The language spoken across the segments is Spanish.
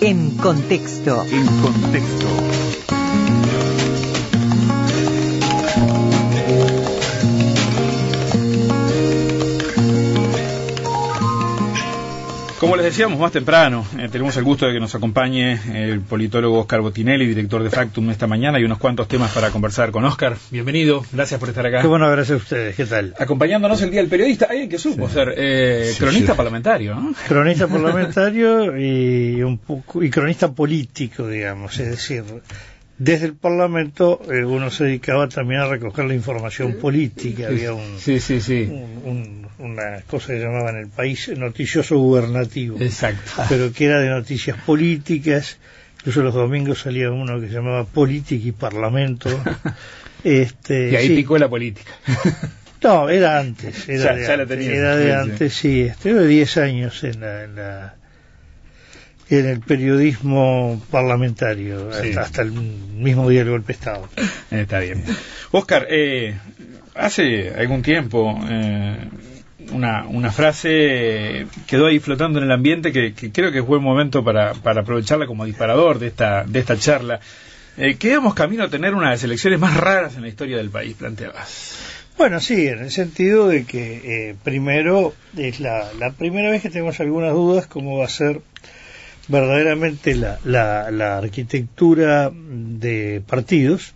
En Contexto. En Contexto. Como les decíamos más temprano, tenemos el gusto de que nos acompañe el politólogo Oscar Bottinelli, director de Factum, esta mañana. Hay unos cuantos temas para conversar con Oscar. Bienvenido, gracias por estar acá. Qué bueno, gracias a ustedes, ¿qué tal? Acompañándonos el Día del Periodista, alguien que supo ser cronista parlamentario, ¿no? Cronista parlamentario y cronista político, digamos, es decir, desde el Parlamento uno se dedicaba también a recoger la información política. Había una cosa que llamaban el país noticioso gubernativo. Exacto. Pero que era de noticias políticas. Incluso los domingos salía uno que se llamaba Política y Parlamento. Y ahí picó la política. No, era antes. Era de antes, sí. Estuve 10 años en el periodismo parlamentario, hasta el mismo día del golpe de Estado. Está bien. Oscar, hace algún tiempo una frase quedó ahí flotando en el ambiente que creo que es buen momento para aprovecharla como disparador de esta charla. Que íbamos camino a tener una de las elecciones más raras en la historia del país, planteabas. Bueno, sí, en el sentido de que primero es la primera vez que tenemos algunas dudas cómo va a ser verdaderamente la arquitectura de partidos.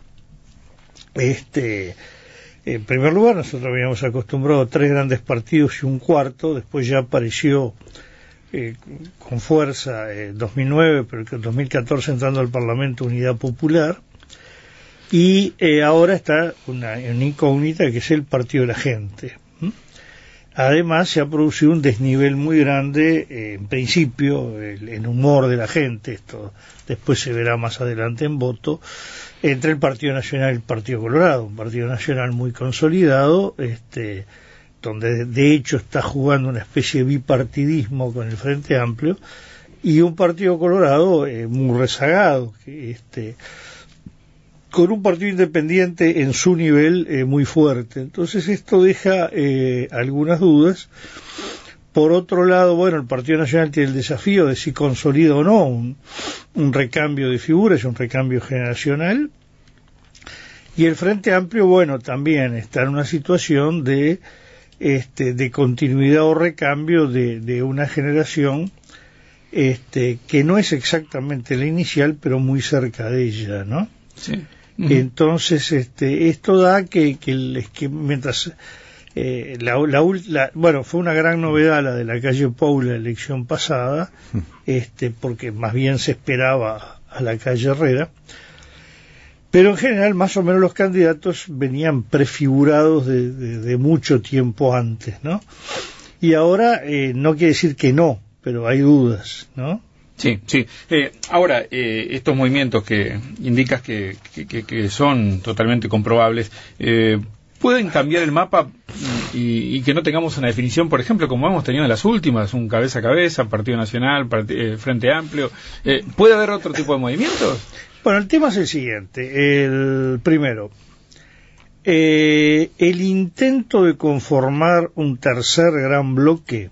En primer lugar, nosotros habíamos acostumbrado a 3 grandes partidos y un cuarto. Después ya apareció con fuerza 2009, pero que en 2014 entrando al Parlamento Unidad Popular, y ahora está una incógnita que es el Partido de la Gente. Además se ha producido un desnivel muy grande, en principio, en humor de la gente, esto después se verá más adelante en voto, entre el Partido Nacional y el Partido Colorado, un Partido Nacional muy consolidado, donde de hecho está jugando una especie de bipartidismo con el Frente Amplio, y un Partido Colorado muy rezagado, con un partido independiente en su nivel muy fuerte. Entonces esto deja algunas dudas. Por otro lado, bueno, el Partido Nacional tiene el desafío de si consolida o no un recambio de figuras, un recambio generacional. Y el Frente Amplio, bueno, también está en una situación de continuidad o recambio de una generación que no es exactamente la inicial, pero muy cerca de ella, ¿no? Sí. Entonces esto da que mientras bueno, fue una gran novedad la de la calle Pou la elección pasada, porque más bien se esperaba a la calle Herrera, pero en general más o menos los candidatos venían prefigurados de mucho tiempo antes, ¿no? Y ahora no quiere decir que no, pero hay dudas, ¿no? Sí. Ahora, estos movimientos que indicas que son totalmente comprobables, ¿pueden cambiar el mapa y que no tengamos una definición, por ejemplo, como hemos tenido en las últimas, un cabeza a cabeza, Partido Nacional, Frente Amplio? ¿Puede haber otro tipo de movimientos? Bueno, el tema es el siguiente. Primero, el intento de conformar un tercer gran bloque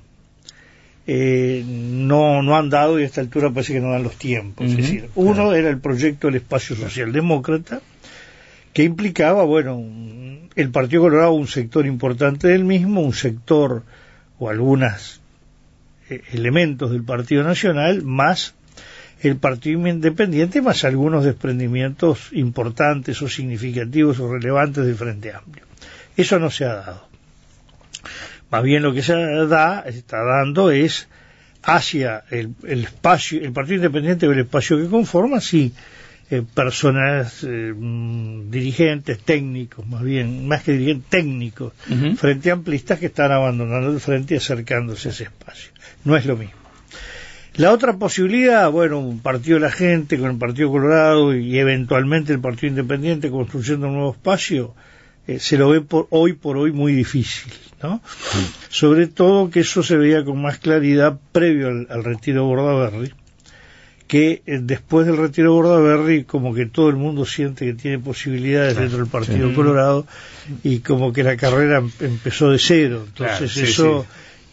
no han dado, y a esta altura parece que no dan los tiempos. Es decir, uno era el proyecto del Espacio Socialdemócrata, que implicaba, bueno, el Partido Colorado, un sector importante del mismo, un sector o algunos elementos del Partido Nacional, más el Partido Independiente, más algunos desprendimientos importantes o significativos o relevantes del Frente Amplio. Eso no se ha dado. Más bien lo que se está dando es hacia el espacio, el Partido Independiente o el espacio que conforma, sí, personas, dirigentes, técnicos, más que dirigentes, técnicos, frente amplistas que están abandonando el frente y acercándose a ese espacio. No es lo mismo. La otra posibilidad, bueno, un Partido de la Gente con el Partido Colorado y eventualmente el Partido Independiente construyendo un nuevo espacio, se lo ve hoy por hoy muy difícil, ¿no? Sobre todo que eso se veía con más claridad previo al retiro de Bordaberry, que después del retiro de Bordaberry como que todo el mundo siente que tiene posibilidades dentro del Partido Colorado, y como que la carrera empezó de cero. Entonces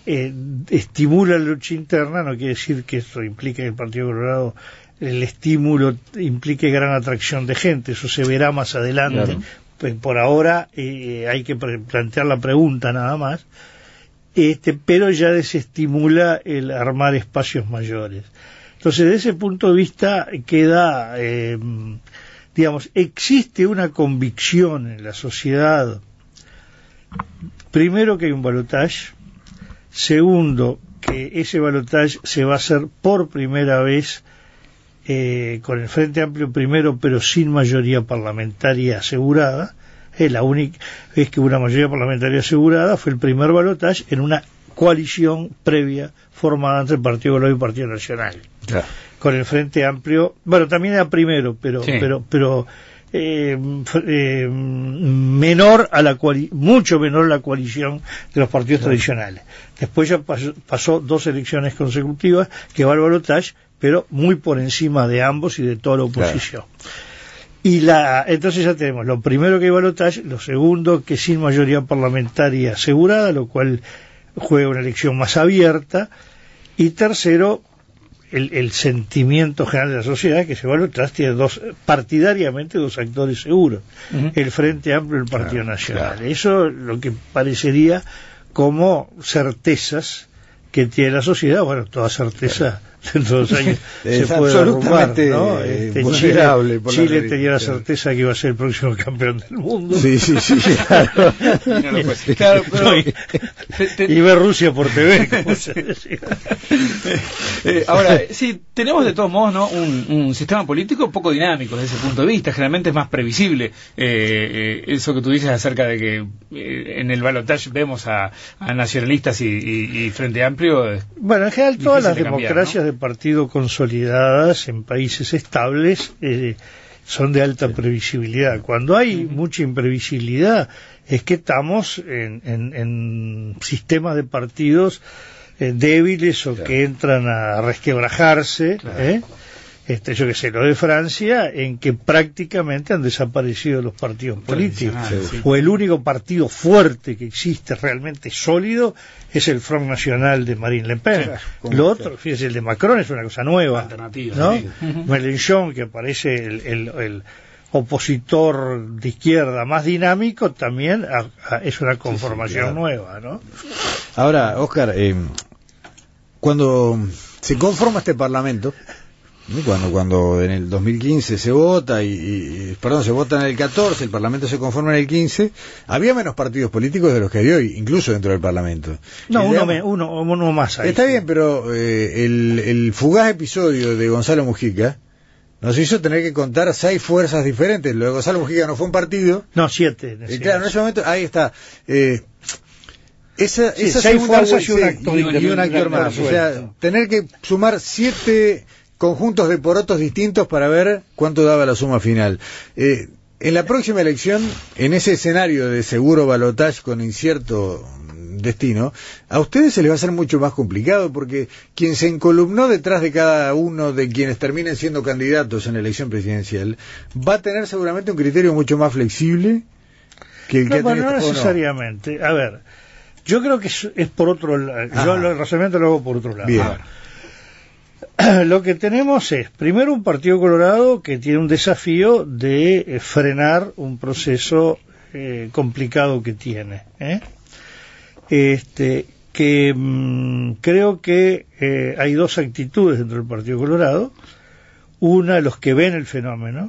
estimula la lucha interna, no quiere decir que eso implique que el Partido Colorado, el estímulo implique gran atracción de gente, eso se verá más adelante. Claro. Pues por ahora hay que plantear la pregunta nada más, pero ya desestimula el armar espacios mayores. Entonces, desde ese punto de vista queda, digamos, existe una convicción en la sociedad, primero que hay un balotaje, segundo que ese balotaje se va a hacer por primera vez con el Frente Amplio primero, pero sin mayoría parlamentaria asegurada. La única vez que hubo una mayoría parlamentaria asegurada fue el primer balotaje en una coalición previa formada entre el Partido Colorado y el Partido Nacional. Claro. Con el Frente Amplio, bueno, también era primero, pero sí. Menor a la mucho menor a la coalición de los partidos tradicionales. Después ya pasó 2 elecciones consecutivas que va al balotaje, pero muy por encima de ambos y de toda la oposición. Entonces ya tenemos lo primero que hay balotaje, lo segundo que sin mayoría parlamentaria asegurada, lo cual juega una elección más abierta, y tercero el sentimiento general de la sociedad, que ese balotaje tiene partidariamente dos actores seguros, el Frente Amplio y el Partido Nacional. Eso es lo que parecería como certezas que tiene la sociedad. Bueno, toda certeza dentro de 2 años se puede derrumbar, ¿no? Chile tenía la certeza que iba a ser el próximo campeón del mundo. Sí, claro. Claro, pero y ver Rusia por TV, como se decía. Ahora, sí, tenemos de todos modos, ¿no?, un sistema político poco dinámico desde ese punto de vista. Generalmente es más previsible. Eso que tú dices acerca de que en el balotaje vemos a nacionalistas y Frente Amplio. Bueno, en general todas las democracias, ¿no?, de partido consolidadas en países estables son de alta previsibilidad. Cuando hay mucha imprevisibilidad es que estamos en sistemas de partidos débiles o que entran a resquebrajarse, yo que sé, lo de Francia, en que prácticamente han desaparecido los partidos políticos, o el único partido fuerte que existe realmente sólido es el Front National de Marine Le Pen. Lo otro, fíjese, el de Macron es una cosa nueva, ¿no? Mélenchon, que parece el opositor de izquierda más dinámico, también es una conformación nueva, ¿no? Ahora, Óscar, cuando se conforma este Parlamento, cuando en el 2015 se vota se vota en el 14, el Parlamento se conforma en el 15, había menos partidos políticos de los que hay hoy, incluso dentro del Parlamento. No, uno más ahí. Está bien, pero el fugaz episodio de Gonzalo Mujica nos hizo tener que contar 6 fuerzas diferentes. Lo de Gonzalo Mujica no fue un partido. No, 7. Claro, en ese momento, ahí está. Esa 6 segunda fuerzas y un actor más. O sea, tener que sumar 7 conjuntos de porotos distintos para ver cuánto daba la suma final. En la próxima elección, en ese escenario de seguro balotaje con incierto destino, a ustedes se les va a ser mucho más complicado, porque quien se encolumnó detrás de cada uno de quienes terminen siendo candidatos en la elección presidencial va a tener seguramente un criterio mucho más flexible que el que no necesariamente. A ver, yo creo que es por otro lado. Yo el razonamiento lo hago por otro lado. Bien. Lo que tenemos es, primero, un Partido Colorado que tiene un desafío de frenar un proceso complicado que tiene. Creo que hay 2 actitudes dentro del Partido Colorado. Una, los que ven el fenómeno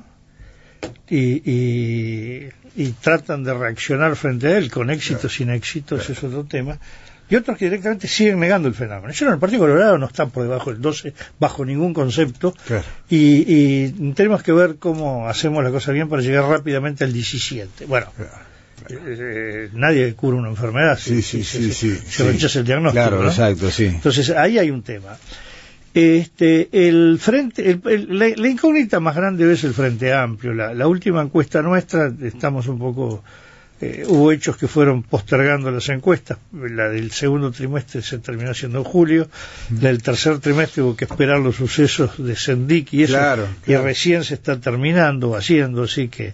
y tratan de reaccionar frente a él, con éxito, sin éxito, ese es otro tema. Y otros que directamente siguen negando el fenómeno. El Partido Colorado no está por debajo del 12 bajo ningún concepto, y tenemos que ver cómo hacemos la cosa bien para llegar rápidamente al 17. Bueno, nadie cura una enfermedad si se rechaza el diagnóstico, claro, ¿no? Exacto, sí. Entonces ahí hay un tema. La incógnita más grande es el Frente Amplio. La última encuesta nuestra, estamos un poco... hubo hechos que fueron postergando las encuestas. La del segundo trimestre se terminó haciendo en julio, la del tercer trimestre hubo que esperar los sucesos de Sendik y eso, y recién se está terminando, haciendo, así que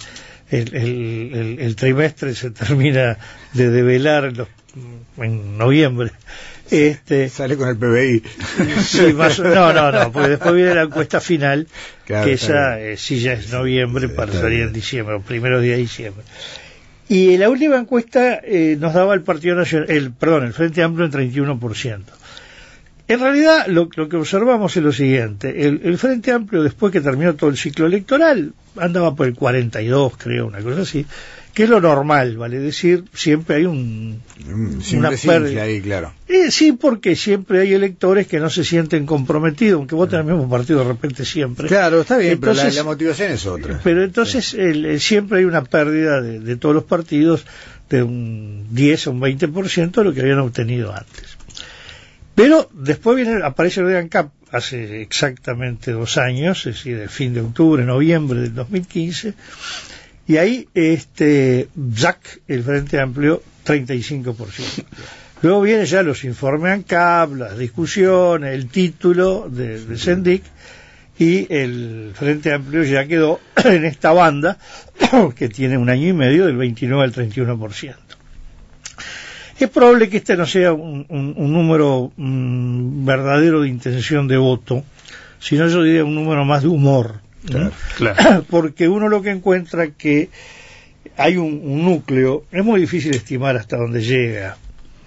el trimestre se termina de develar en noviembre. Sale con el PBI. Sí, no, porque después viene la encuesta final, claro, que esa sí ya es noviembre, para salir en diciembre, los primeros días de diciembre. Y la última encuesta nos daba el Partido Nacional, el Frente Amplio en 31%. En realidad, lo que observamos es lo siguiente: el Frente Amplio, después que terminó todo el ciclo electoral, andaba por el 42, creo, una cosa así, que es lo normal, vale decir, siempre hay una pérdida ahí, claro. Sí, porque siempre hay electores que no se sienten comprometidos, aunque voten al mismo partido de repente siempre. Claro, está bien, entonces, pero la motivación es otra. Pero entonces siempre hay una pérdida de todos los partidos de un 10 o un 20% de lo que habían obtenido antes. Pero después aparece el ANCAP hace exactamente 2 años, es decir, el fin de octubre, noviembre del 2015, y ahí ZAC, el Frente Amplio, 35%. Luego vienen ya los informes ANCAP, las discusiones, el título de Sendic, y el Frente Amplio ya quedó en esta banda que tiene 1 año y medio, del 29 al 31%. Es probable que este no sea un número verdadero de intención de voto, sino yo diría un número más de humor. Claro. Porque uno lo que encuentra que hay un núcleo, es muy difícil estimar hasta dónde llega,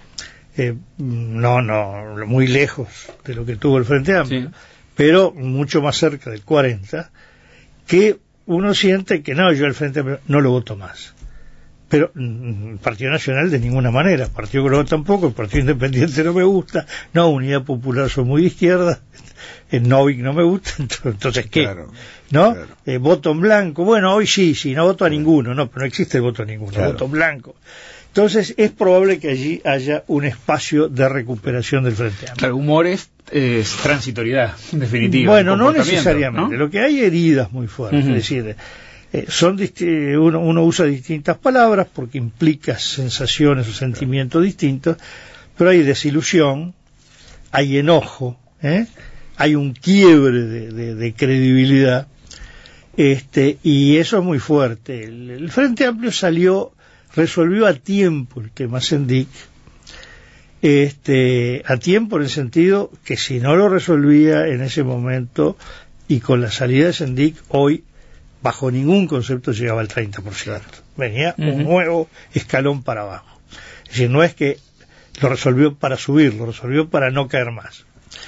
muy lejos de lo que tuvo el Frente Amplio, sí, pero mucho más cerca del 40%, que uno siente que yo el Frente Amplio no lo voto más. Pero el Partido Nacional de ninguna manera, el Partido Colorado tampoco, el Partido Independiente no me gusta, Unidad Popular soy muy de izquierda, el Novik no me gusta, entonces ¿qué? Claro, ¿no? Claro. Voto en blanco, bueno, hoy sí, no voto a ninguno, pero no existe el voto a ninguno, claro, voto en blanco. Entonces es probable que allí haya un espacio de recuperación del Frente Amplio. Claro, humor es transitoriedad, en definitiva. Bueno, no necesariamente, ¿no? Lo que hay heridas muy fuertes, es decir, uno usa distintas palabras porque implica sensaciones o sentimientos distintos, pero hay desilusión, hay enojo, hay un quiebre de credibilidad, y eso es muy fuerte. El Frente Amplio resolvió a tiempo el tema Sendic, a tiempo en el sentido que si no lo resolvía en ese momento y con la salida de Sendic, hoy bajo ningún concepto llegaba al 30%. Venía un nuevo escalón para abajo. Es decir, no es que lo resolvió para subir, lo resolvió para no caer más.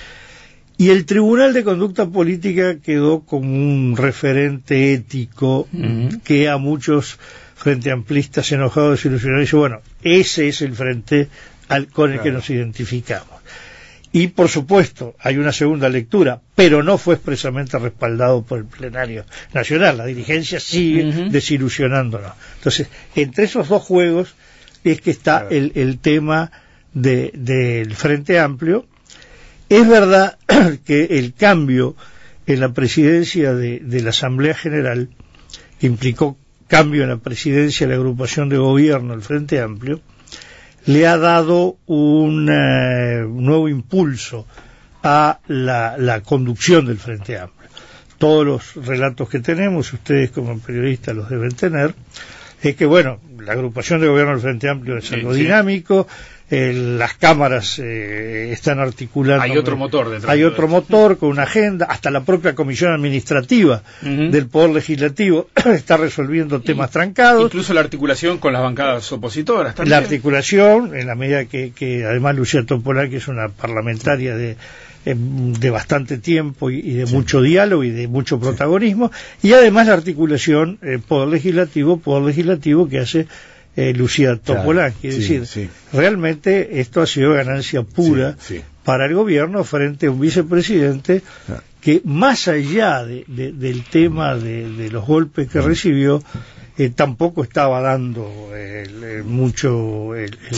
Y el Tribunal de Conducta Política quedó como un referente ético que a muchos frente amplistas enojados, desilusionados, dice, bueno, ese es el frente con el que nos identificamos. Y por supuesto hay una segunda lectura, pero no fue expresamente respaldado por el plenario nacional. La dirigencia sigue desilusionándonos. Entonces, entre esos dos juegos es que está el tema del Frente Amplio. Es verdad que el cambio en la presidencia de la Asamblea General, que implicó cambio en la presidencia de la agrupación de gobierno del Frente Amplio, le ha dado un nuevo impulso a la conducción del Frente Amplio. Todos los relatos que tenemos, ustedes como periodistas los deben tener, es que, bueno, la agrupación de gobierno del Frente Amplio es algo dinámico, las cámaras están articulando. Hay otro motor detrás. Hay otro motor con una agenda, hasta la propia comisión administrativa del Poder Legislativo está resolviendo temas trancados. Incluso la articulación con las bancadas opositoras también. La articulación, en la medida que además Lucía Topolán, que es una parlamentaria de bastante tiempo y de mucho diálogo y de mucho protagonismo, y además la articulación Poder Legislativo que hace Lucía Topolán, quiere decir, realmente esto ha sido ganancia pura para el gobierno frente a un vicepresidente que, más allá del tema de los golpes que recibió, tampoco estaba dando mucho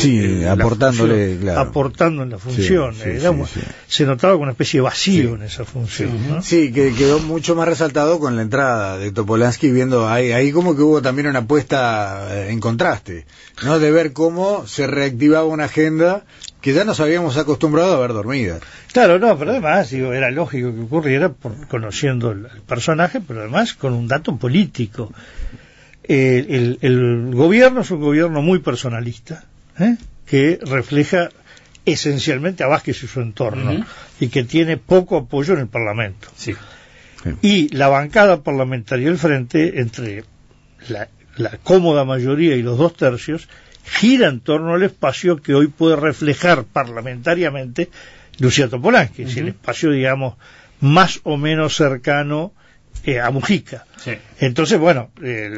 aportando en la función. Se notaba con una especie de vacío en esa función, ¿no? Sí, que quedó mucho más resaltado con la entrada de Topolansky, viendo ahí como que hubo también una puesta en contraste, ¿no? De ver cómo se reactivaba una agenda que ya nos habíamos acostumbrado a ver dormida. Claro, no, pero además, era lógico que ocurriera conociendo el personaje, pero además con un dato político. El gobierno es un gobierno muy personalista, que refleja esencialmente a Vázquez y su entorno, y que tiene poco apoyo en el Parlamento. Sí. Y la bancada parlamentaria del Frente, entre la cómoda mayoría y los 2/3, gira en torno al espacio que hoy puede reflejar parlamentariamente Lucía Topolansky, es decir, el espacio, digamos, más o menos cercano a Mujica. Sí. Entonces, bueno,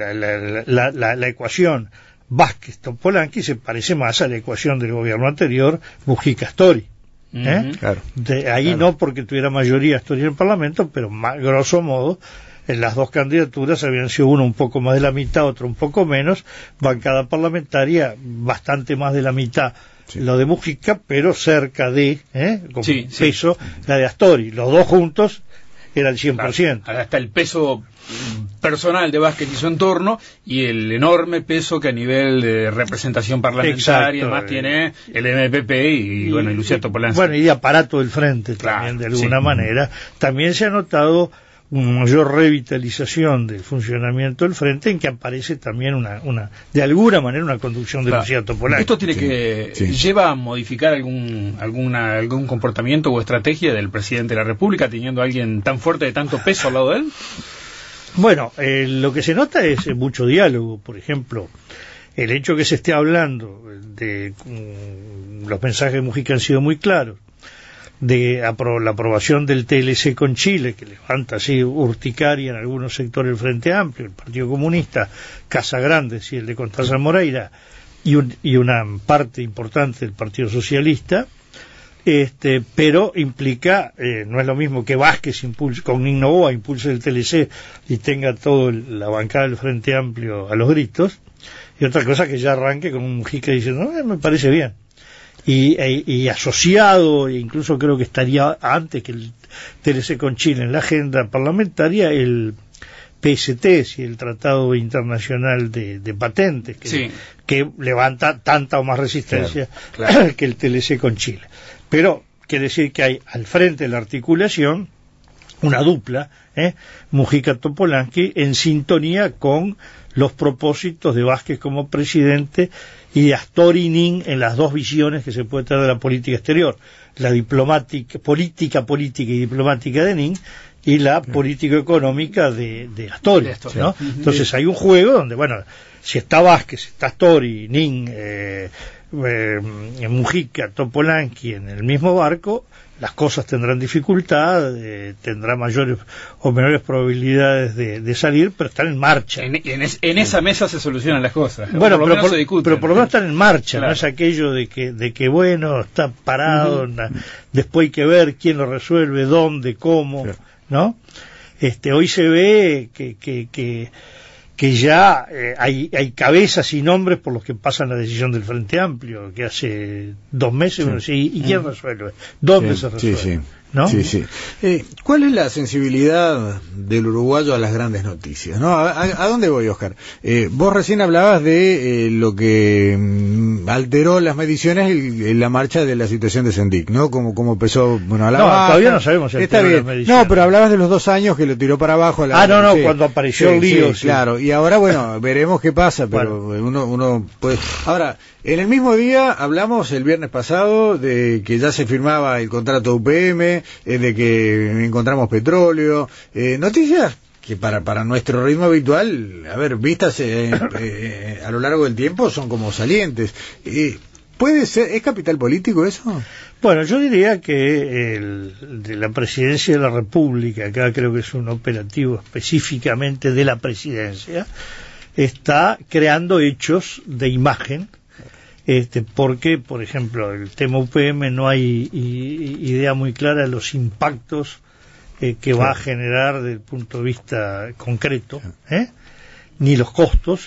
la ecuación Vázquez-Topolansky se parece más a la ecuación del gobierno anterior, Mujica-Astori. Claro. De ahí no porque tuviera mayoría Astori en el Parlamento, pero grosso modo, en las dos candidaturas habían sido uno un poco más de la mitad, otro un poco menos, bancada parlamentaria bastante más de la mitad, lo de Mujica, pero cerca de, con peso, la de Astori. Los dos juntos era el 100%. Claro, hasta el peso personal de Vázquez y su entorno, y el enorme peso que a nivel de representación parlamentaria más tiene el MPP y bueno, y Lucía Topolansky. Bueno, y de aparato del Frente también, de alguna manera. También se ha notado una mayor revitalización del funcionamiento del Frente, en que aparece también de alguna manera una conducción de Lucía Topolansky. Esto tiene que lleva a modificar algún comportamiento o estrategia del presidente de la República, teniendo a alguien tan fuerte, de tanto peso al lado de él. Bueno, lo que se nota es mucho diálogo. Por ejemplo, el hecho que se esté hablando de los mensajes de Mujica han sido muy claros, de la aprobación del TLC con Chile, que levanta así urticaria en algunos sectores del Frente Amplio, el Partido Comunista, Casa Grande, y el de Constanza Moreira, y una parte importante del Partido Socialista, pero implica, no es lo mismo que Vázquez con Novoa impulse el TLC y tenga toda la bancada del Frente Amplio a los gritos, y otra cosa que ya arranque con un Mujica diciendo, me parece bien. Y asociado, e incluso creo que estaría antes que el TLC con Chile en la agenda parlamentaria, el PST, el Tratado Internacional de Patentes, que levanta tanta o más resistencia que el TLC con Chile. Pero quiere decir que hay al frente de la articulación una dupla, Mujica-Topolansky, en sintonía con los propósitos de Vázquez como presidente y de Astori y Nin en las dos visiones que se puede tener de la política exterior, la política y diplomática de Nin y la político-económica de Astori, ¿no? Entonces hay un juego donde, bueno, si está Vázquez, está Astori, Nin, Mujica, Topolansky en el mismo barco, las cosas tendrán dificultad, tendrá mayores o menores probabilidades de salir, pero están en marcha. En esa mesa se solucionan las cosas. Bueno, pero por lo menos están en marcha, claro. No es aquello de que bueno, está parado, después hay que ver quién lo resuelve, dónde, cómo, claro. ¿No? Hoy se ve que ya hay cabezas y nombres por los que pasan la decisión del Frente Amplio, que hace 2 meses uno decía, ¿y quién resuelve? ¿Dónde se resuelve? ¿No? ¿Cuál es la sensibilidad del uruguayo a las grandes noticias? ¿No? ¿A dónde voy, Oscar? Vos recién hablabas de lo que alteró las mediciones y la marcha de la situación de Sendik, ¿no? Como empezó, bueno, a la baja. Todavía no sabemos si está bien. No, pero hablabas de los 2 años que lo tiró para abajo. Cuando apareció el lío. Claro, y ahora, bueno, veremos qué pasa, pero uno puede... Ahora, en el mismo día hablamos el viernes pasado de que ya se firmaba el contrato UPM, de que encontramos petróleo, noticias que para nuestro ritmo habitual, vistas a lo largo del tiempo son como salientes. ¿Puede ser, es capital político eso? Bueno, yo diría que de la presidencia de la República, acá creo que es un operativo específicamente de la presidencia, está creando hechos de imagen, porque, por ejemplo, el tema UPM no hay idea muy clara de los impactos que va a generar desde el punto de vista concreto, ni los costos.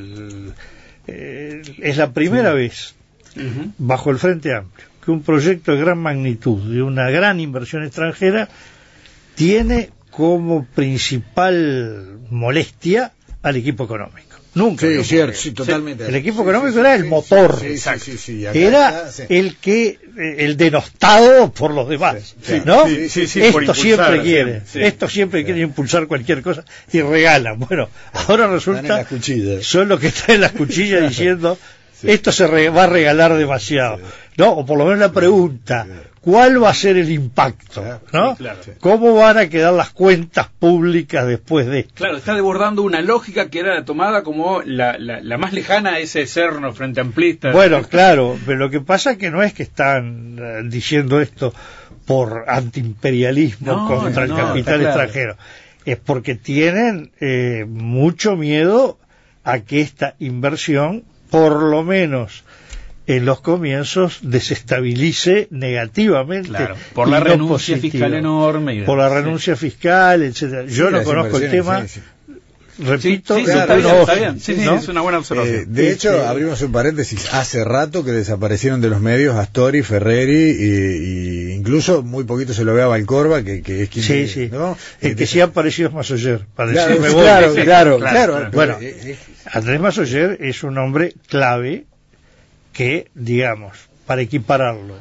Es la primera vez bajo el Frente Amplio que un proyecto de gran magnitud, de una gran inversión extranjera, tiene como principal molestia al equipo económico. Nunca. Sí, cierto, totalmente. El equipo económico era el motor. Sí, era el denostado por los demás, ¿no? Esto siempre quiere. Esto siempre quiere impulsar cualquier cosa y regalan. Bueno, ahora resulta son los que están en las cuchillas diciendo esto se va a regalar demasiado. ¿no? O por lo menos la pregunta, ¿cuál va a ser el impacto? ¿No? Sí, claro. ¿Cómo van a quedar las cuentas públicas después de esto? Claro, está desbordando una lógica que era tomada como la más lejana a ese serno frente amplista. Bueno, claro, pero lo que pasa es que no es que están diciendo esto por antiimperialismo contra el capital extranjero, es porque tienen mucho miedo a que esta inversión, por lo menos en los comienzos, desestabilice negativamente. Claro, por la renuncia fiscal enorme. Por la renuncia fiscal, etcétera. Yo no conozco el tema. Repito, está bien. Sí, ¿no? Es una buena observación. De hecho, abrimos un paréntesis, hace rato que desaparecieron de los medios Astori, Ferreri, y incluso muy poquito se lo ve a Valcorba, que es quien... ¿no? El que sí ha aparecido es Massoyer, para claro, decirme claro. Bueno, Andrés Massoyer es un hombre clave que, digamos, para equipararlo,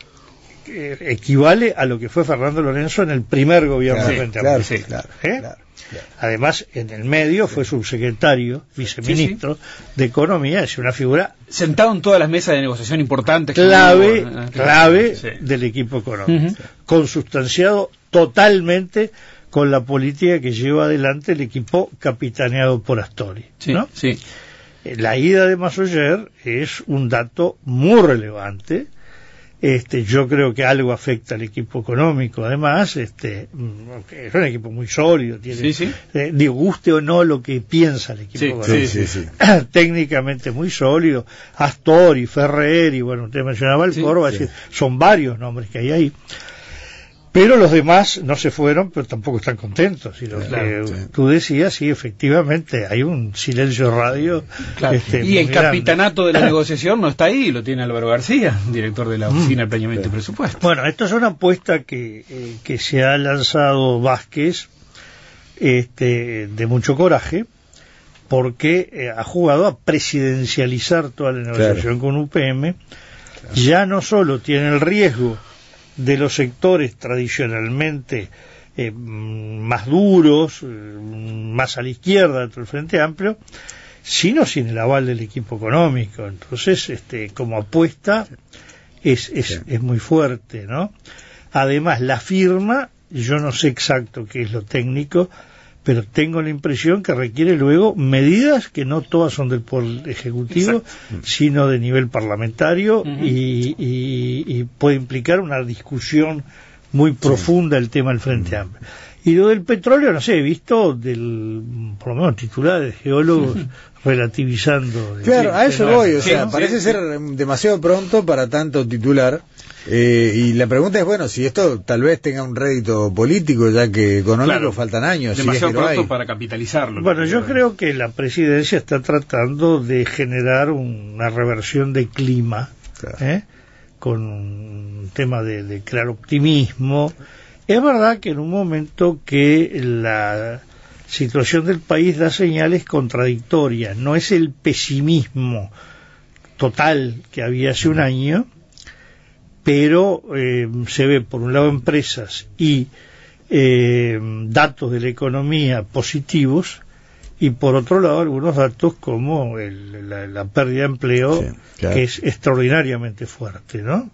equivale a lo que fue Fernando Lorenzo en el primer gobierno de Frente Amplio. Claro. Además, en el medio fue subsecretario, viceministro de Economía, es una figura sentado en todas las mesas de negociación importantes, clave del equipo económico, consustanciado totalmente con la política que lleva adelante el equipo capitaneado por Astori, ¿no? La ida de Massoyer es un dato muy relevante. Yo creo que algo afecta al equipo económico, además, es un equipo muy sólido, tiene, guste o no lo que piensa el equipo económico, técnicamente muy sólido, Astori, Ferreri, bueno, usted mencionaba el Corva, son varios nombres que hay ahí, pero los demás no se fueron, pero tampoco están contentos. Y lo que tú decías, sí, efectivamente, hay un silencio radio. Y el capitanato de la negociación no está ahí, lo tiene Álvaro García, director de la Oficina de Planeamiento y Presupuesto. Bueno, esto es una apuesta que se ha lanzado Vázquez, de mucho coraje, porque ha jugado a presidencializar toda la negociación con UPM. Ya no solo tiene el riesgo de los sectores tradicionalmente más duros, más a la izquierda dentro del Frente Amplio, sino sin el aval del equipo económico. Entonces, como apuesta es muy fuerte, ¿no? Además, la firma, yo no sé exacto qué es lo técnico, pero tengo la impresión que requiere luego medidas que no todas son del Poder Ejecutivo, sino de nivel parlamentario, y puede implicar una discusión muy profunda el tema del Frente Amplio. Y lo del petróleo, no sé, he visto por lo menos titulares de geólogos relativizando. Claro, a eso voy, o sea, parece ser demasiado pronto para tanto titular. Y la pregunta es, bueno, si esto tal vez tenga un rédito político, ya que económico faltan años. Demasiado pronto para capitalizarlo. Bueno, yo creo que la presidencia está tratando de generar una reversión de clima, con un tema de crear optimismo. Es verdad que en un momento que la situación del país da señales contradictorias, no es el pesimismo total que había hace un año, pero se ve por un lado empresas y datos de la economía positivos, y por otro lado algunos datos como la pérdida de empleo, que es extraordinariamente fuerte, ¿no?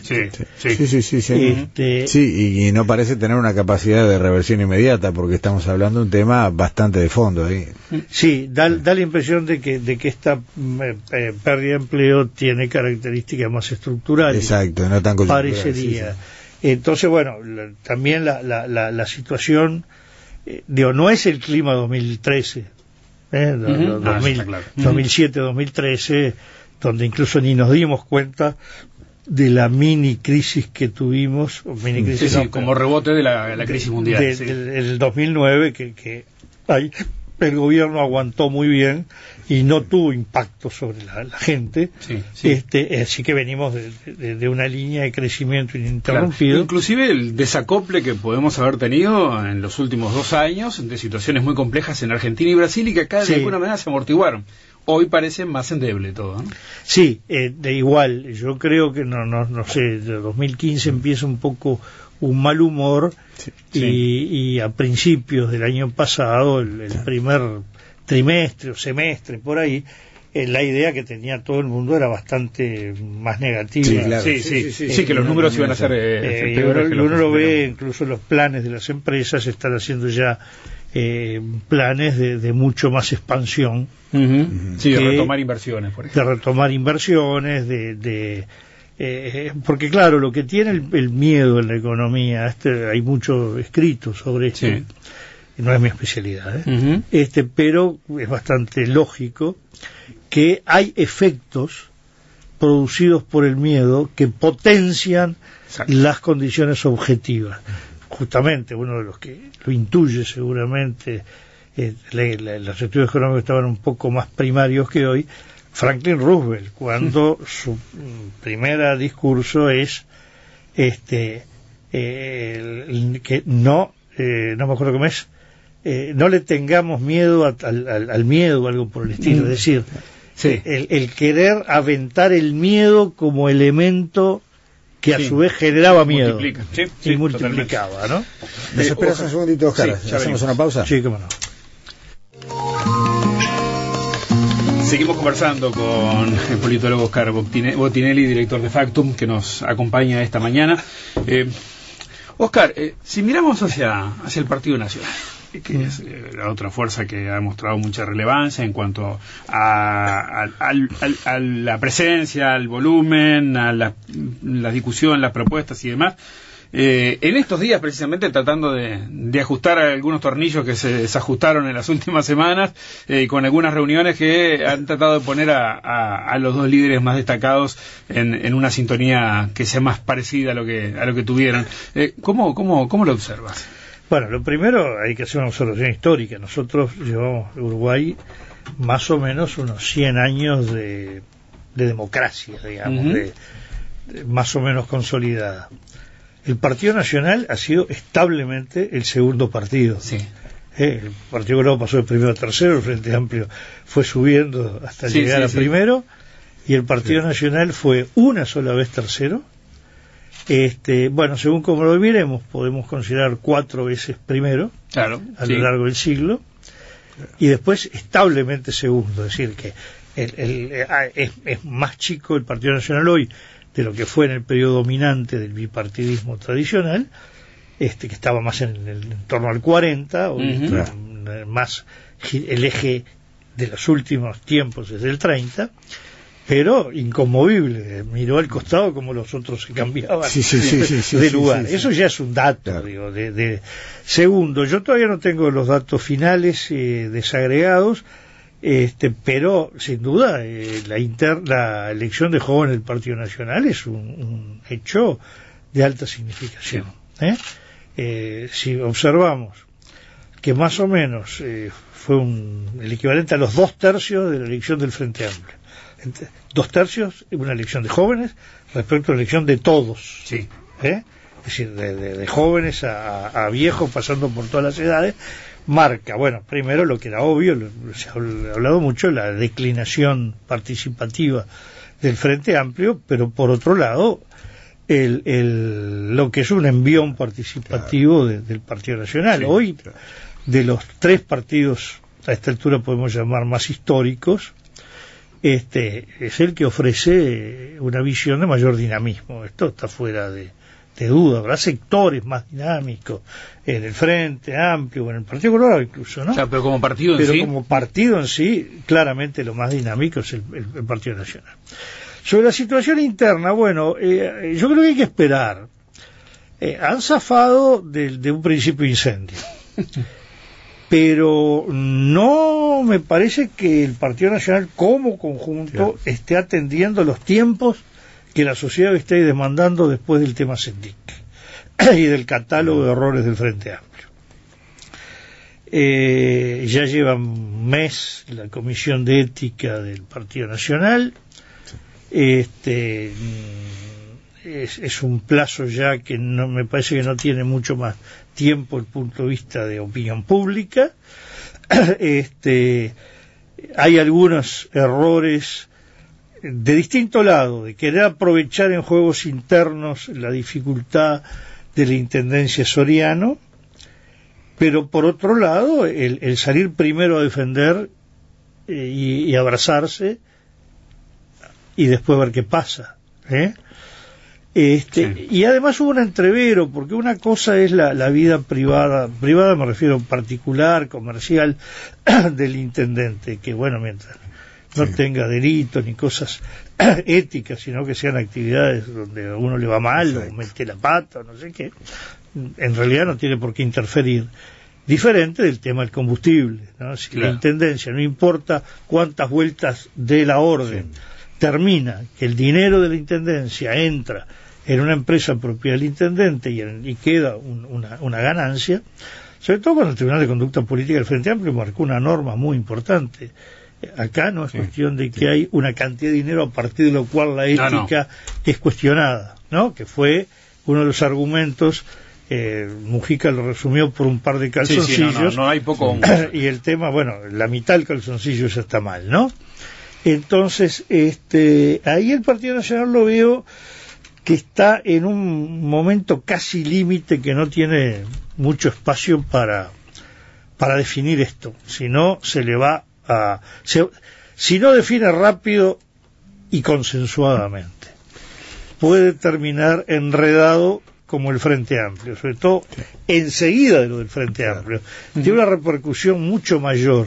Y no parece tener una capacidad de reversión inmediata, porque estamos hablando de un tema bastante de fondo ahí. Sí, da la impresión de que esta pérdida de empleo tiene características más estructurales. Exacto, no tan coyunturales. Parecería. Entonces, bueno, también la situación, no es el clima 2013, 2007-2013, donde incluso ni nos dimos cuenta de la mini crisis que tuvimos, como rebote de la crisis mundial. El 2009, que el gobierno aguantó muy bien y no tuvo impacto sobre la gente. Así que venimos de una línea de crecimiento ininterrumpido. Inclusive el desacople que podemos haber tenido en los últimos 2 años de situaciones muy complejas en Argentina y Brasil, y que acá de alguna manera se amortiguaron. Hoy parece más endeble todo, ¿no? Sí, de igual. Yo creo que no sé, de 2015 empieza un poco un mal humor, y a principios del año pasado, el primer trimestre o semestre por ahí, la idea que tenía todo el mundo era bastante más negativa. Sí, claro. Sí, que los números iban a ser peores. Uno lo ve, incluso los planes de las empresas están haciendo ya planes de mucho más expansión. Sí, de retomar inversiones, por ejemplo. De retomar inversiones, porque claro, lo que tiene el miedo en la economía, hay mucho escrito sobre esto, sí. No es mi especialidad, pero es bastante lógico que hay efectos producidos por el miedo que potencian las condiciones objetivas. Justamente uno de los que lo intuye seguramente, los estudios económicos estaban un poco más primarios que hoy, Franklin Roosevelt, cuando su primer discurso es que no me acuerdo cómo es, no le tengamos miedo al miedo o algo por el estilo, es decir, el querer aventar el miedo como elemento que a su vez generaba miedo y multiplicaba, ¿no? ¿Nos esperas un segundito, Oscar? ¿Hacemos una pausa? Sí, cómo no. Seguimos conversando con el politólogo Oscar Bottinelli, director de Factum, que nos acompaña esta mañana. Oscar, si miramos hacia el Partido Nacional, que es la otra fuerza que ha mostrado mucha relevancia en cuanto a la presencia, al volumen, a la discusión, las propuestas y demás, en estos días precisamente tratando de ajustar algunos tornillos que se desajustaron en las últimas semanas, con algunas reuniones que han tratado de poner a los dos líderes más destacados en una sintonía que sea más parecida a lo que tuvieron. ¿Cómo lo observas? Bueno, lo primero hay que hacer una observación histórica. Nosotros llevamos Uruguay más o menos unos 100 años de democracia, digamos, de más o menos consolidada. El Partido Nacional ha sido establemente el segundo partido. Sí. El Partido Colorado pasó de primero a tercero, el Frente Amplio fue subiendo hasta llegar a primero, y el Partido Nacional fue una sola vez tercero. Bueno, según como lo miremos, podemos considerar 4 veces primero, a lo largo del siglo, y después establemente segundo, es decir, que es más chico el Partido Nacional hoy de lo que fue en el periodo dominante del bipartidismo tradicional, que estaba más en torno al 40, hoy más el eje de los últimos tiempos desde el 30, pero inconmovible, miró al costado como los otros se cambiaban de lugar. Eso ya es un dato, claro. Digo, segundo, yo todavía no tengo los datos finales desagregados, pero sin duda la elección de jóvenes del Partido Nacional es un hecho de alta significación. Si observamos que más o menos fue el equivalente a los 2/3 de la elección del Frente Amplio. 2/3 una elección de jóvenes respecto a la elección de todos. Es decir, de jóvenes a viejos, pasando por todas las edades, marca, bueno, primero lo que era obvio, se ha hablado mucho, la declinación participativa del Frente Amplio, pero por otro lado, lo que es un envión participativo del Partido Nacional. Hoy, de los 3 partidos, a esta altura podemos llamar más históricos, es el que ofrece una visión de mayor dinamismo. Esto está fuera de duda. Habrá sectores más dinámicos en el Frente Amplio o en el Partido Colorado incluso, ¿no? O sea, pero como partido en sí, claramente lo más dinámico es el Partido Nacional. Sobre la situación interna, bueno, yo creo que hay que esperar. Han zafado de un principio incendio. Pero no me parece que el Partido Nacional como conjunto esté atendiendo los tiempos que la sociedad está demandando después del tema Sendic y del catálogo de errores del Frente Amplio. Ya lleva un mes la Comisión de Ética del Partido Nacional. Es un plazo ya que no me parece que no tiene mucho más tiempo el punto de vista de opinión pública. Hay algunos errores de distinto lado, de querer aprovechar en juegos internos la dificultad de la Intendencia Soriano, pero por otro lado el salir primero a defender y abrazarse y después ver qué pasa. Y además hubo un entrevero, porque una cosa es la vida privada me refiero particular, comercial, del intendente, que bueno, mientras no tenga delitos ni cosas éticas, sino que sean actividades donde a uno le va mal o mete la pata o no sé qué, en realidad no tiene por qué interferir. Diferente del tema del combustible, ¿no? Si la intendencia, no importa cuántas vueltas de la orden, termina que el dinero de la intendencia entra en una empresa propiedad del intendente y queda una ganancia, sobre todo cuando el Tribunal de Conducta Política del Frente Amplio marcó una norma muy importante. Acá no es cuestión de que hay una cantidad de dinero a partir de lo cual la ética es cuestionada, ¿no? Que fue uno de los argumentos. Mujica lo resumió por un par de calzoncillos. No hay poco. Y el tema, bueno, la mitad del calzoncillo ya está mal, ¿no? Entonces, ahí el Partido Nacional lo veo que está en un momento casi límite, que no tiene mucho espacio para definir esto. Si no, se le va a... si no define rápido y consensuadamente, puede terminar enredado como el Frente Amplio, sobre todo enseguida de lo del Frente Amplio. Tiene una repercusión mucho mayor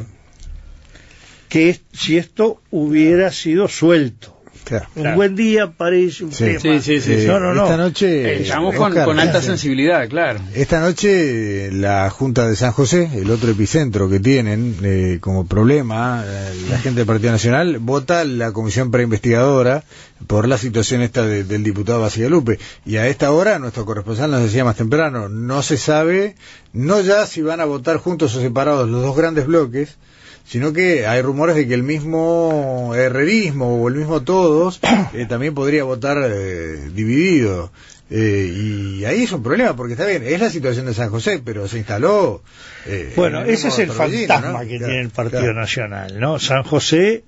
que si esto hubiera sido suelto. Un buen día parece un tema. Sí. No. Esta noche estamos con alta sensibilidad, claro. Esta noche la Junta de San José, el otro epicentro que tienen como problema, la gente del Partido Nacional vota la comisión preinvestigadora por la situación esta del diputado Bacigalupe. Y a esta hora, nuestro corresponsal nos decía más temprano, no se sabe, no ya si van a votar juntos o separados los dos grandes bloques, sino que hay rumores de que el mismo herrerismo o el mismo Todos también podría votar dividido. Y ahí es un problema, porque está bien, es la situación de San José, pero se instaló... bueno, ese es el fantasma, ¿no? que tiene el Partido Nacional, ¿no? San José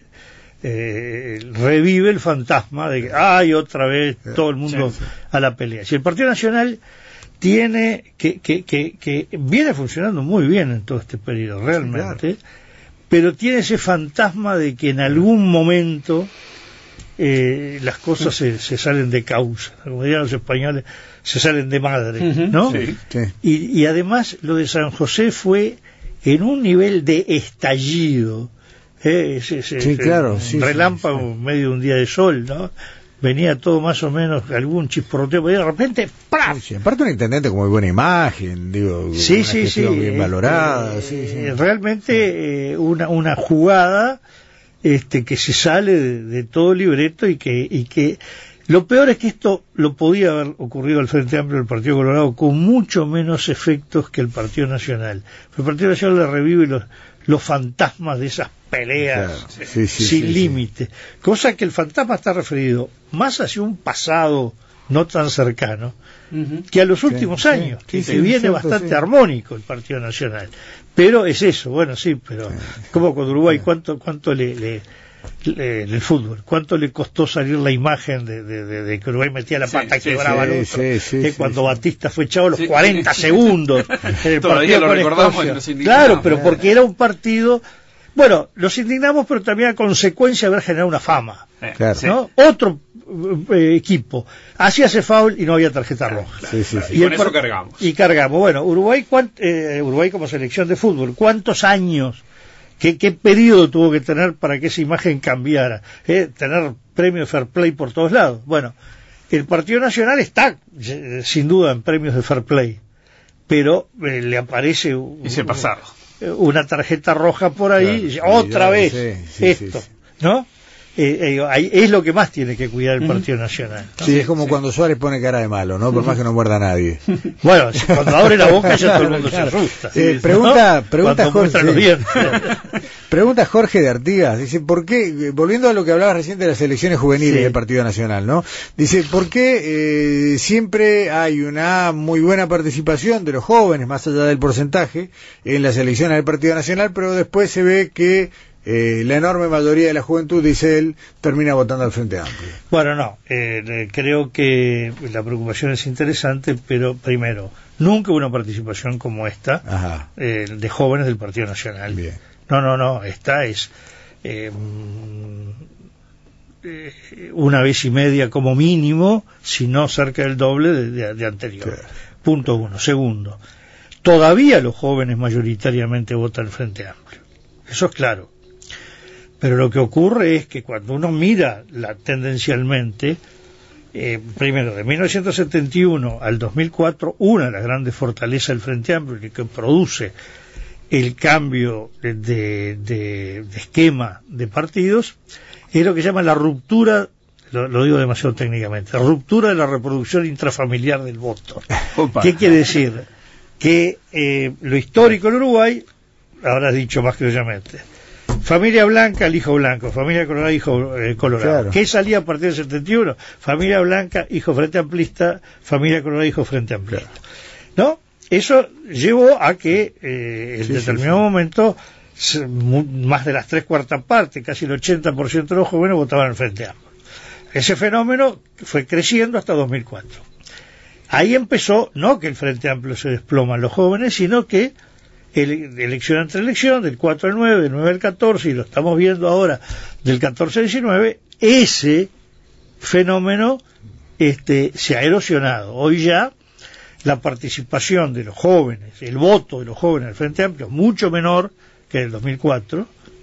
revive el fantasma de que ¡ay, otra vez todo el mundo a la pelea! Si el Partido Nacional tiene que viene funcionando muy bien en todo este periodo, realmente... pero tiene ese fantasma de que en algún momento las cosas se salen de causa, como dirían los españoles, se salen de madre, ¿no? Y además lo de San José fue en un nivel de estallido, relámpago en medio de un día de sol, ¿no? Venía todo más o menos, algún chisporroteo, y de repente ¡plaf! Aparte un intendente con muy buena imagen, digo, bien valorada. Realmente una jugada que se sale de todo libreto y que lo peor es que esto lo podía haber ocurrido al Frente Amplio del Partido Colorado con mucho menos efectos que el Partido Nacional. El Partido Nacional le revive los fantasmas de esas peleas sin límite, cosa que el fantasma está referido más hacia un pasado no tan cercano que a los últimos años, que viene bastante armónico el Partido Nacional, pero es eso, pero como con Uruguay, cuánto el fútbol, cuánto le costó salir la imagen de que Uruguay metía la pata, quebraba al otro, cuando Batista fue echado los 40 segundos en el todavía lo recordamos y nos indignamos. Claro, pero porque era un partido, bueno, los indignamos, pero también a consecuencia de haber generado una fama, ¿no? Otro equipo hacía ese foul y no había tarjeta roja, y con eso cargamos. Bueno, Uruguay como selección de fútbol, ¿cuántos años? ¿Qué periodo tuvo que tener para que esa imagen cambiara? Tener premios de fair play por todos lados. Bueno, el Partido Nacional está sin duda en premios de fair play, pero le aparece una tarjeta roja por ahí, otra vez esto, ¿no? Es lo que más tiene que cuidar el Partido Nacional, ¿no? Es como cuando Suárez pone cara de malo, ¿no? Por más que no muerda a nadie. Bueno, cuando abre la boca ya todo el mundo se asusta. Pregunta Jorge de Artigas, dice, ¿por qué, volviendo a lo que hablabas recién de las elecciones juveniles del Partido Nacional, ¿no? Dice, ¿por qué siempre hay una muy buena participación de los jóvenes, más allá del porcentaje, en las elecciones del Partido Nacional, pero después se ve que la enorme mayoría de la juventud, dice él, termina votando al Frente Amplio? Bueno, creo que la preocupación es interesante, pero primero, nunca hubo una participación como esta de jóvenes del Partido Nacional. Bien. No, esta es una vez y media como mínimo, si no cerca del doble de anterior. Claro. Punto uno. Segundo, todavía los jóvenes mayoritariamente votan el Frente Amplio. Eso es claro. Pero lo que ocurre es que cuando uno mira tendencialmente, primero, de 1971 al 2004, una de las grandes fortalezas del Frente Amplio que produce el cambio de esquema de partidos es lo que llama la ruptura, lo digo demasiado técnicamente, la ruptura de la reproducción intrafamiliar del voto. Opa. ¿Qué quiere decir? Que lo histórico en Uruguay, habrás dicho más criollanamente, familia blanca, el hijo blanco, familia colorada, hijo colorado. Claro. ¿Qué salía a partir del 71? Familia blanca, hijo Frente Amplista, familia colorada, hijo Frente Amplista. ¿No? Eso llevó a que en determinado momento más de las 3/4 partes, casi el 80% de los jóvenes votaban al Frente Amplio. Ese fenómeno fue creciendo hasta 2004. Ahí empezó, no que el Frente Amplio se desploma en los jóvenes, sino que elección entre elección, del 4 al 9, del 9 al 14, y lo estamos viendo ahora del 14 al 19, ese fenómeno se ha erosionado. Hoy ya la participación de los jóvenes, el voto de los jóvenes del Frente Amplio es mucho menor que en el 2004.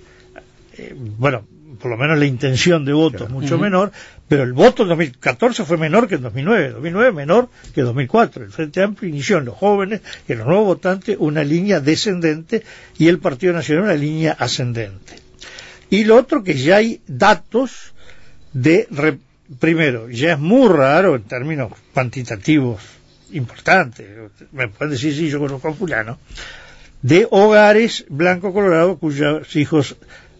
Bueno, por lo menos la intención de voto es mucho menor, pero el voto en 2014 fue menor que en 2009, 2009 menor que en 2004. El Frente Amplio inició en los jóvenes y en los nuevos votantes una línea descendente y el Partido Nacional una línea ascendente. Y lo otro, que ya hay datos primero, ya es muy raro en términos cuantitativos importantes, me pueden decir si yo conozco a fulano, de hogares blanco-colorado cuyos hijos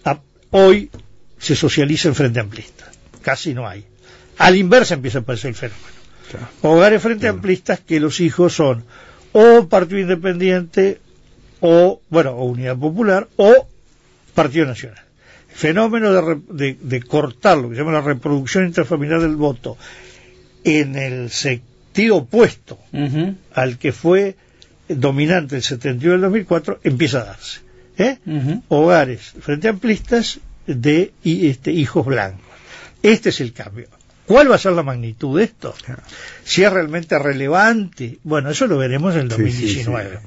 hoy se socializan Frente Amplista. Casi no hay. A la inversa empieza a aparecer el fenómeno. Claro. Hogares Frente Amplistas que los hijos son o Partido Independiente o Unidad Popular o Partido Nacional. El fenómeno de cortar lo que se llama la reproducción intrafamiliar del voto en el sentido opuesto al que fue dominante el 71 y el 2004 empieza a darse. Hogares Frente Amplistas de hijos blancos. Este es el cambio. ¿Cuál va a ser la magnitud de esto? Si es realmente relevante, bueno, eso lo veremos en el 2019.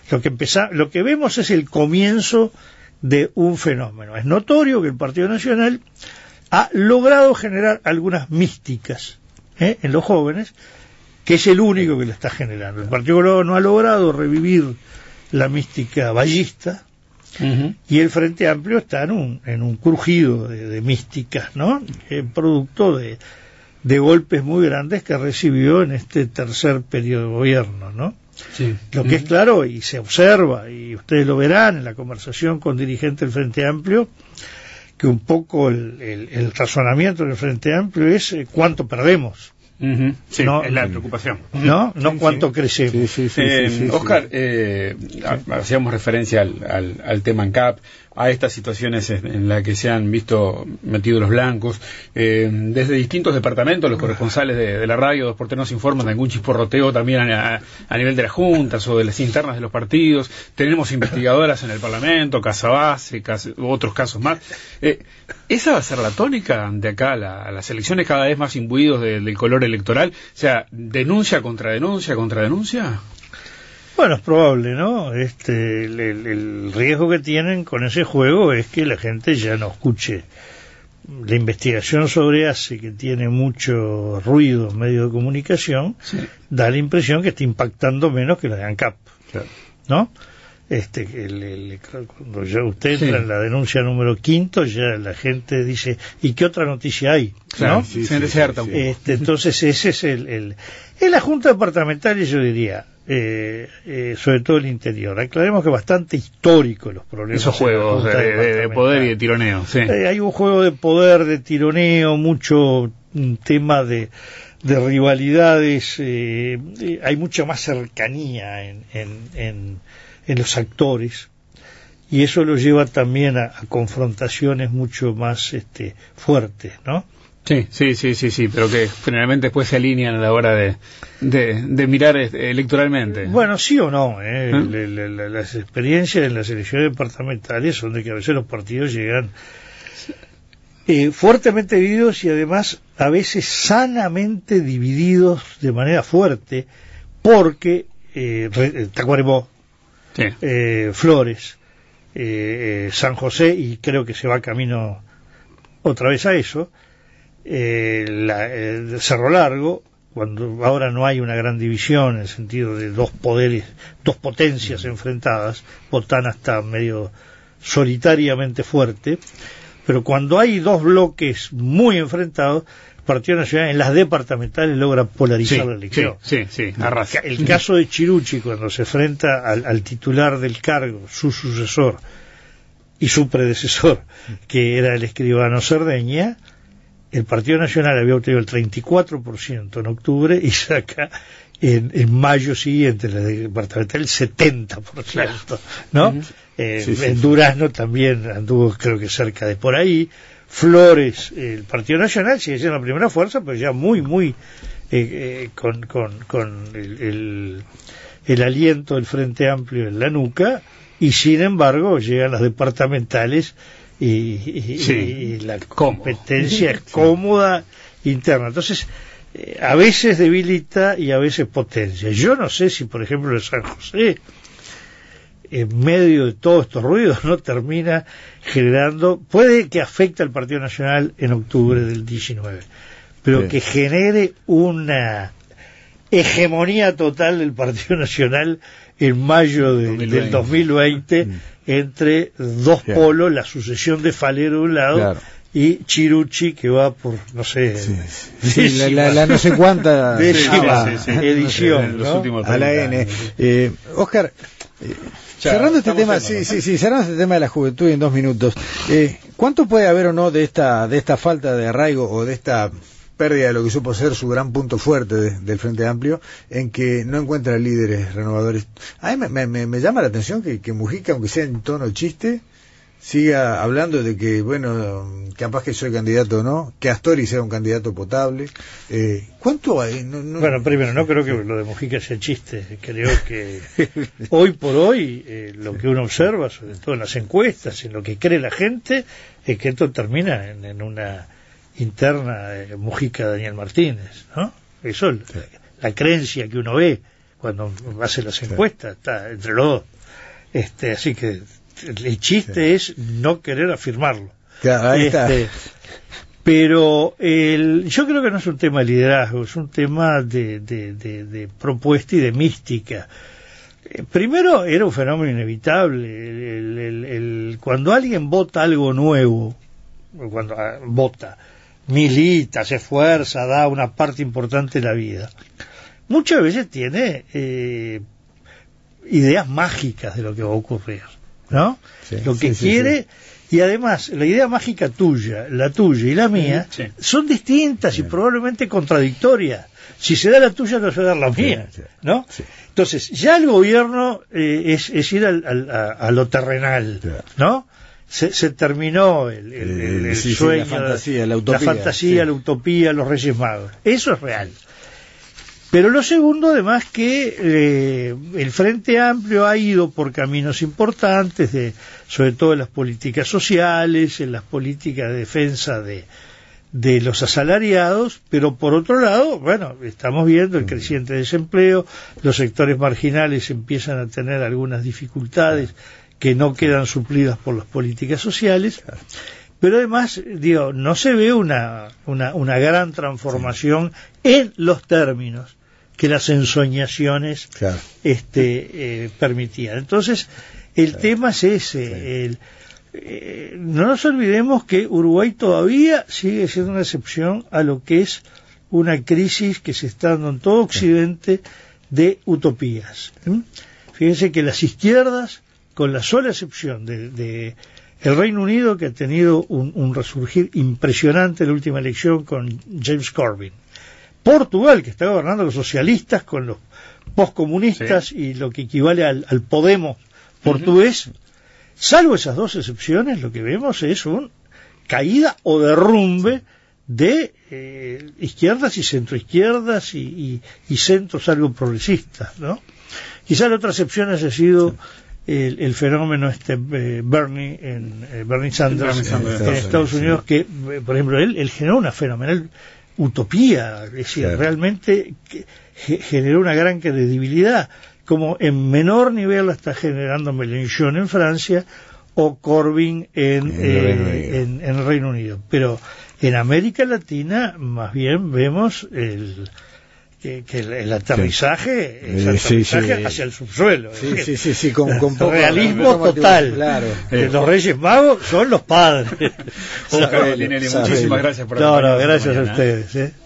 Lo que vemos es el comienzo de un fenómeno. Es notorio que el Partido Nacional ha logrado generar algunas místicas en los jóvenes, que es el único que lo está generando. El Partido Colorado no ha logrado revivir la mística ballista, y el Frente Amplio está en un crujido de místicas, ¿no? Producto de golpes muy grandes que recibió en este tercer periodo de gobierno, ¿no? Sí. Lo que es claro, y se observa, y ustedes lo verán en la conversación con dirigentes del Frente Amplio, que un poco el razonamiento del Frente Amplio es cuánto perdemos. Sí, no, es la preocupación. No cuánto crecemos. Oscar, hacíamos referencia al tema ANCAP, a estas situaciones en las que se han visto metidos los blancos. Desde distintos departamentos, los corresponsales de la radio, Dos Porteros nos informan de algún chisporroteo también a nivel de las juntas o de las internas de los partidos. Tenemos investigadoras en el Parlamento, Casabase, otros casos más. ¿Esa va a ser la tónica de acá a las elecciones, cada vez más imbuidos del color electoral? O sea, ¿denuncia contra denuncia contra denuncia? Bueno, es probable, ¿no? El riesgo que tienen con ese juego es que la gente ya no escuche la investigación sobre ACE, que tiene mucho ruido en medios de comunicación, da la impresión que está impactando menos que la de ANCAP, ¿no? Cuando ya usted entra en la denuncia número 5, ya la gente dice, ¿y qué otra noticia hay? ¿No? Entonces ese es en la Junta Departamental, yo diría, sobre todo el interior, aclaremos que es bastante histórico los problemas. Esos juegos de poder y de tironeo. Hay un juego de poder, de tironeo, mucho tema de rivalidades, hay mucha más cercanía en los actores, y eso lo lleva también a confrontaciones mucho más fuertes, ¿no? Sí, pero que generalmente después se alinean a la hora de mirar electoralmente. Bueno, sí o no, las experiencias en las elecciones departamentales son de que a veces los partidos llegan fuertemente divididos y además a veces sanamente divididos de manera fuerte, porque Tacuarembó, Sí. Flores, San José, y creo que se va camino otra vez a eso, Cerro Largo, cuando ahora no hay una gran división en el sentido de dos poderes, dos potencias enfrentadas, Botana está medio solitariamente fuerte, pero cuando hay dos bloques muy enfrentados, el Partido Nacional en las departamentales logra polarizar la elección. Sí, arrasa. El caso de Chirucci, cuando se enfrenta al titular del cargo, su sucesor y su predecesor, que era el escribano Cerdeña, el Partido Nacional había obtenido el 34% en octubre y saca en mayo siguiente la departamental el 70%, ¿no? En Durazno también anduvo, creo que cerca de por ahí. Flores, el Partido Nacional sigue siendo la primera fuerza, pero ya muy con el aliento del Frente Amplio en la nuca, y sin embargo llegan las departamentales y la competencia es cómoda interna. Entonces, a veces debilita y a veces potencia. Yo no sé si, por ejemplo, el San José, en medio de todos estos ruidos, no termina generando, puede que afecte al Partido Nacional en octubre del 19, pero que genere una hegemonía total del Partido Nacional en mayo del 2020 entre dos polos, la sucesión de Falero de un lado y Chirucci, que va por, no sé, la no sé cuánta edición, ¿no? A la N. Oscar, cerrando este tema, cerrando este tema de la juventud en 2 minutos, ¿cuánto puede haber o no de esta falta de arraigo o de esta pérdida de lo que supo ser su gran punto fuerte del Frente Amplio, en que no encuentra líderes renovadores? A mí me llama la atención que Mujica, aunque sea en tono chiste, siga hablando de que, bueno, capaz que soy candidato o no, que Astori sea un candidato potable. ¿Cuánto hay? Bueno, primero, no creo que lo de Mujica sea chiste. Creo que hoy por hoy, lo que uno observa, sobre todo en las encuestas, en lo que cree la gente, es que esto termina en una interna Mujica-Daniel Martínez, ¿no? Eso es la creencia que uno ve cuando hace las encuestas, está entre los dos. Así que el chiste es no querer afirmarlo. Claro, ahí está. Pero yo creo que no es un tema de liderazgo, es un tema de propuesta y de mística. Primero, era un fenómeno inevitable. Cuando alguien vota algo nuevo, cuando vota, milita, se esfuerza, da una parte importante de la vida, muchas veces tiene ideas mágicas de lo que va a ocurrir, ¿no? Lo que quiere, y además la idea mágica tuya, la tuya y la mía son distintas y probablemente contradictorias. Si se da la tuya, no se da la mía, ¿no? Entonces, ya el gobierno es ir a lo terrenal, ¿no? Se terminó el sueño, la fantasía, la utopía, los Reyes Magos. Eso es real. Pero lo segundo, además, que el Frente Amplio ha ido por caminos importantes, sobre todo en las políticas sociales, en las políticas de defensa de los asalariados, pero por otro lado, bueno, estamos viendo el creciente desempleo, los sectores marginales empiezan a tener algunas dificultades que no quedan suplidas por las políticas sociales, pero además, digo, no se ve una gran transformación en los términos que las ensoñaciones permitían. Entonces, el tema es ese. No nos olvidemos que Uruguay todavía sigue siendo una excepción a lo que es una crisis que se está dando en todo Occidente de utopías. Fíjense que las izquierdas, con la sola excepción de el Reino Unido, que ha tenido un resurgir impresionante en la última elección con James Corbyn, Portugal, que está gobernando los socialistas con los postcomunistas y lo que equivale al Podemos portugués, salvo esas dos excepciones, lo que vemos es una caída o derrumbe de izquierdas y centroizquierdas y centros algo progresistas, ¿no? Quizá la otra excepción haya sido el fenómeno Bernie Sanders en Estados Unidos, que por ejemplo él generó una fenomenal utopía, es decir, realmente generó una gran credibilidad, como en menor nivel la está generando Mélenchon en Francia o Corbyn en el Reino Unido. Pero en América Latina más bien vemos el aterrizaje, hacia el subsuelo. Con realismo total. Claro. Los Reyes Magos son los padres. Oscar Bellinelli, muchísimas gracias por acompañarnos. Gracias a ustedes.